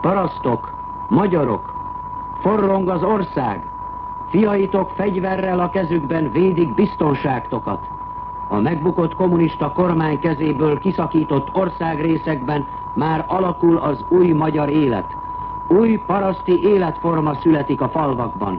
Parasztok, magyarok, forrong az ország, fiaitok fegyverrel a kezükben védik biztonságtokat. A megbukott kommunista kormány kezéből kiszakított országrészekben már alakul az új magyar élet. Új paraszti életforma születik a falvakban.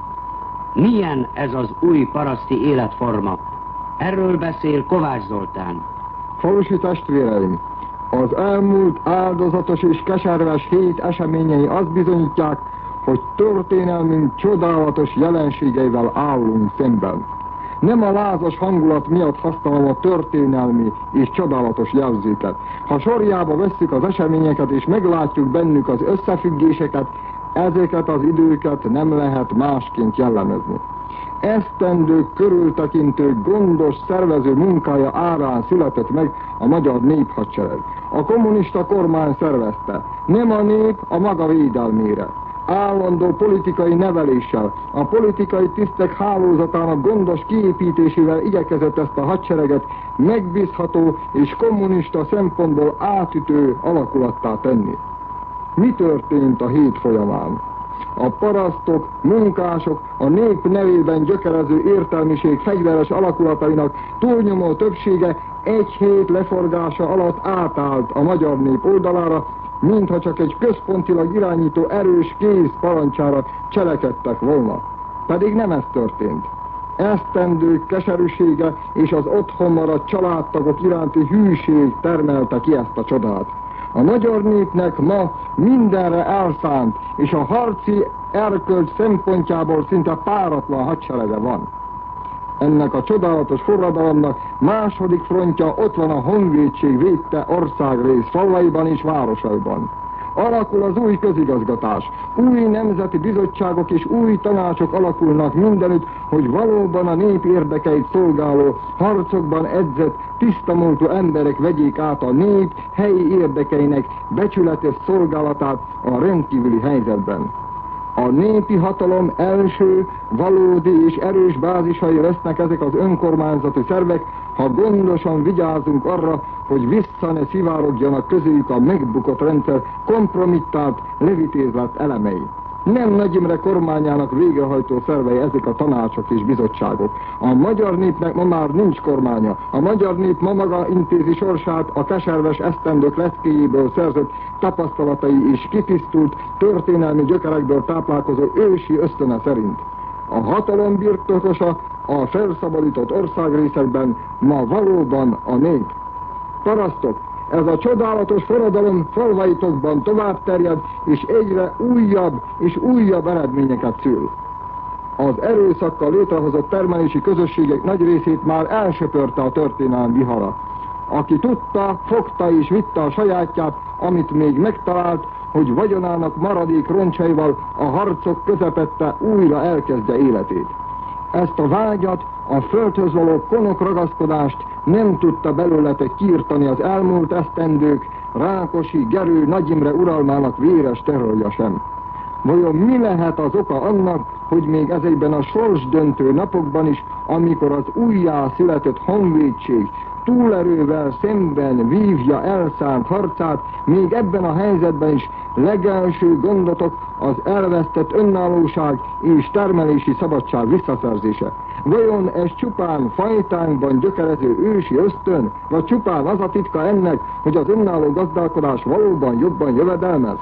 Milyen ez az új paraszti életforma? Erről beszél Kovács Zoltán. Falusi testvéreim, az elmúlt áldozatos és keserves hét eseményei azt bizonyítják, hogy történelmünk csodálatos jelenségeivel állunk szemben. Nem a lázas hangulat miatt használom a történelmi és csodálatos jelzőket. Ha sorjába vesszük az eseményeket és meglátjuk bennük az összefüggéseket, ezeket az időket nem lehet másként jellemezni. Esztendők körültekintő, gondos szervező munkája árán született meg a magyar néphadsereg. A kommunista kormány szervezte, nem a nép a maga védelmére. Állandó politikai neveléssel, a politikai tisztek hálózatának gondos kiépítésével igyekezett ezt a hadsereget megbízható és kommunista szempontból átütő alakulattá tenni. Mi történt a hét folyamán? A parasztok, munkások, a nép nevében gyökerező értelmiség fegyveres alakulatainak túlnyomó többsége egy hét leforgása alatt átállt a magyar nép oldalára, mintha csak egy központilag irányító erős kéz parancsára cselekedtek volna. Pedig nem ez történt. Esztendők keserűsége és az otthon maradt családtagok iránti hűség termelte ki ezt a csodát. A magyar népnek ma mindenre elszánt, és a harci erkölcs szempontjából szinte páratlan hadserege van. Ennek a csodálatos forradalomnak második frontja ott van a honvédség védte országrész falvaiban és városaiban. Alakul az új közigazgatás, új nemzeti bizottságok és új tanácsok alakulnak mindenütt, hogy valóban a nép érdekeit szolgáló, harcokban edzett, tisztamúltú emberek vegyék át a nép helyi érdekeinek becsületes szolgálatát a rendkívüli helyzetben. A népi hatalom első, valódi és erős bázisai lesznek ezek az önkormányzati szervek, ha gondosan vigyázunk arra, hogy vissza ne szivárogjanak közéjük a megbukott rendszer kompromittált, levitézlett elemei. Nem Nagy Imre kormányának végrehajtó szervei ezek a tanácsok és bizottságok. A magyar népnek ma már nincs kormánya. A magyar nép ma maga intézi sorsát a keserves esztendők leckéjéből szerzett tapasztalatai és kitisztult történelmi gyökerekből táplálkozó ősi ösztöne szerint. A hatalom birtokosa a felszabadított országrészekben ma valóban a nép. Parasztok, ez a csodálatos forradalom falvaitokban tovább terjed, és egyre újabb és újabb eredményeket szül. Az erőszakkal létrehozott termelési közösségek nagy részét már elsöpörte a történelem vihara. Aki tudta, fogta és vitte a sajátját, amit még megtalált, hogy vagyonának maradék roncsaival a harcok közepette újra elkezdje életét. Ezt a vágyat, a földhöz való konok ragaszkodást nem tudta belőletek kiirtani az elmúlt esztendők, Rákosi, Gerő, Nagy Imre uralmának véres terrorja sem. Vajon mi lehet az oka annak, hogy még ezekben a sorsdöntő napokban is, amikor az újjá született honvédség túlerővel szemben vívja elszánt harcát, még ebben a helyzetben is legelső gondotok az elvesztett önállóság és termelési szabadság visszaszerzése? Vajon ez csupán fajtánkban gyökerező ősi ösztön, vagy csupán az a titka ennek, hogy az önálló gazdálkodás valóban jobban jövedelmez?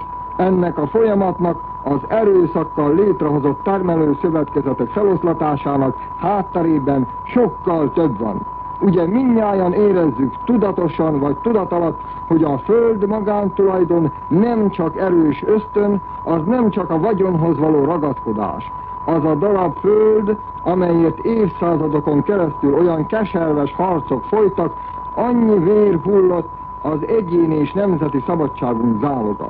Ennek a folyamatnak az erőszakkal létrehozott termelőszövetkezetek feloszlatásának hátterében sokkal több van. Ugye mindnyájan érezzük tudatosan vagy tudat alatt, hogy a föld magántulajdon nem csak erős ösztön, az nem csak a vagyonhoz való ragaszkodás. Az a darab föld, amelyért évszázadokon keresztül olyan keserves harcok folytak, annyi vér hullott az egyéni és nemzeti szabadságunk záloga.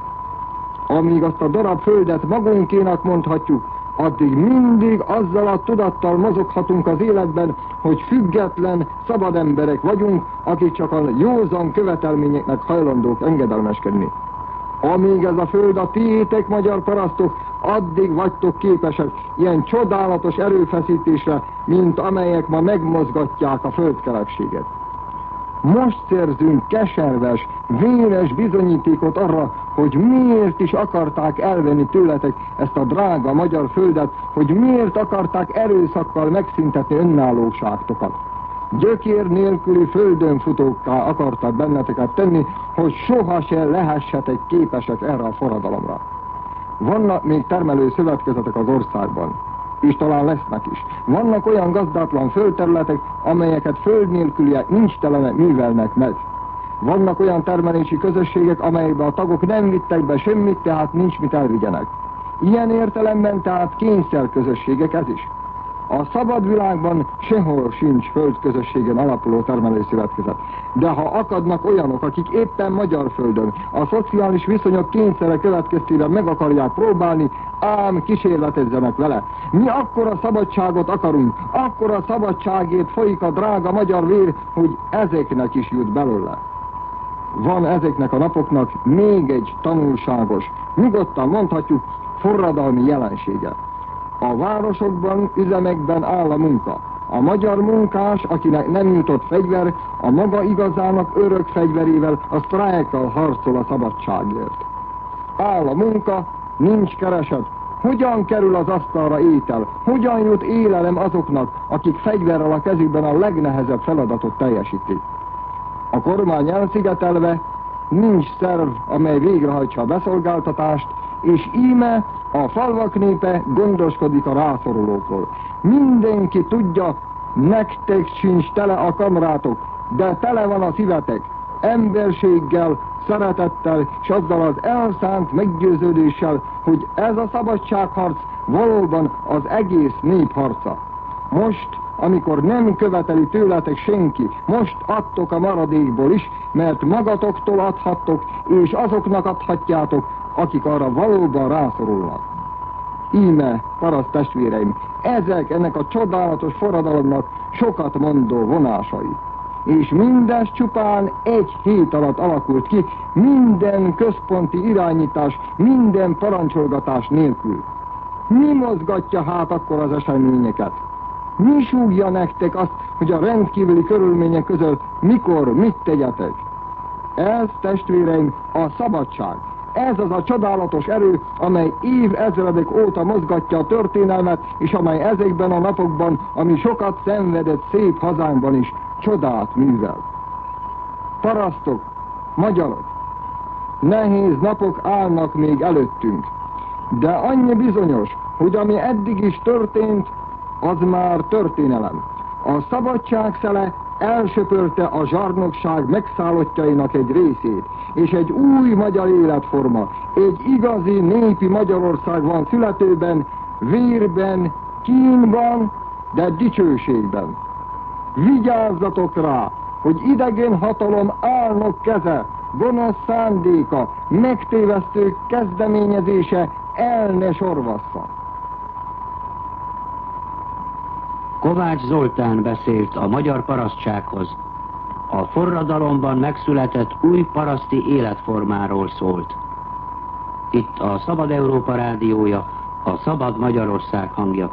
Amíg azt a darab földet magunkénak mondhatjuk, addig mindig azzal a tudattal mozoghatunk az életben, hogy független, szabad emberek vagyunk, akik csak a józan követelményeknek hajlandók engedelmeskedni. Amíg ez a föld a tiétek, magyar parasztok, addig vagytok képesek ilyen csodálatos erőfeszítésre, mint amelyek ma megmozgatják a földkerekséget. Most szerzünk keserves, véres bizonyítékot arra, hogy miért is akarták elvenni tőletek ezt a drága magyar földet, hogy miért akarták erőszakkal megszüntetni önállóságtokat. Gyökér nélküli földön futókká akartak benneteket tenni, hogy soha se lehessetek képesek erre a forradalomra. Vannak még termelő szövetkezetek az országban, és talán lesznek is. Vannak olyan gazdátlan földterületek, amelyeket föld nélküliek nincs telene művelnek meg. Vannak olyan termelési közösségek, amelyekben a tagok nem vittek be semmit, tehát nincs mit elvigyenek. Ilyen értelemben tehát kényszerközösségek ez is. A szabad világban sehol sincs földközösségen alapuló termelőszövetkezet. De ha akadnak olyanok, akik éppen magyar földön a szociális viszonyok kényszere következtében meg akarják próbálni, ám kísérletezzenek vele. Mi akkora szabadságot akarunk, akkora szabadságért folyik a drága magyar vér, hogy ezeknek is jut belőle. Van ezeknek a napoknak még egy tanulságos, nyugodtan mondhatjuk, forradalmi jelensége. A városokban, üzemekben áll a munka. A magyar munkás, akinek nem jutott fegyver, a maga igazának örök fegyverével, a sztrájkkal harcol a szabadságért. Áll a munka, nincs kereset. Hogyan kerül az asztalra étel? Hogyan jut élelem azoknak, akik fegyverrel a kezükben a legnehezebb feladatot teljesítik? A kormány elszigetelve, nincs szerv, amely végrehajtsa a beszolgáltatást, és íme a falvak népe gondoskodik a rászorulókról. Mindenki tudja, nektek sincs tele a kamrátok, de tele van a szívetek, emberséggel, szeretettel, és azzal az elszánt meggyőződéssel, hogy ez a szabadságharc valóban az egész nép harca. Most, amikor nem követeli tőletek senki, most adtok a maradékból is, mert magatoktól adhattok, és azoknak adhatjátok, akik arra valóban rászorulnak. Íme, paraszt testvéreim, ezek ennek a csodálatos forradalomnak sokat mondó vonásai. És mindez csupán egy hét alatt alakult ki, minden központi irányítás, minden parancsolgatás nélkül. Mi mozgatja hát akkor az eseményeket? Mi súgja nektek azt, hogy a rendkívüli körülmények között mikor mit tegyetek? Ez, testvéreim, a szabadság. Ez az a csodálatos erő, amely évezredek óta mozgatja a történelmet, és amely ezekben a napokban, ami sokat szenvedett szép hazánkban is, csodát művel. Parasztok, magyarok, nehéz napok állnak még előttünk, de annyi bizonyos, hogy ami eddig is történt, az már történelem. A szabadság szele elsöpörte a zsarnokság megszállottjainak egy részét, és egy új magyar életforma, egy igazi népi Magyarország van születőben, vérben, kínban, de dicsőségben. Vigyázzatok rá, hogy idegen hatalom álnok keze, gonosz szándéka, megtévesztő kezdeményezése el ne sorvassza. Kovács Zoltán beszélt a magyar parasztsághoz. A forradalomban megszületett új paraszti életformáról szólt. Itt a Szabad Európa rádiója, a Szabad Magyarország hangja.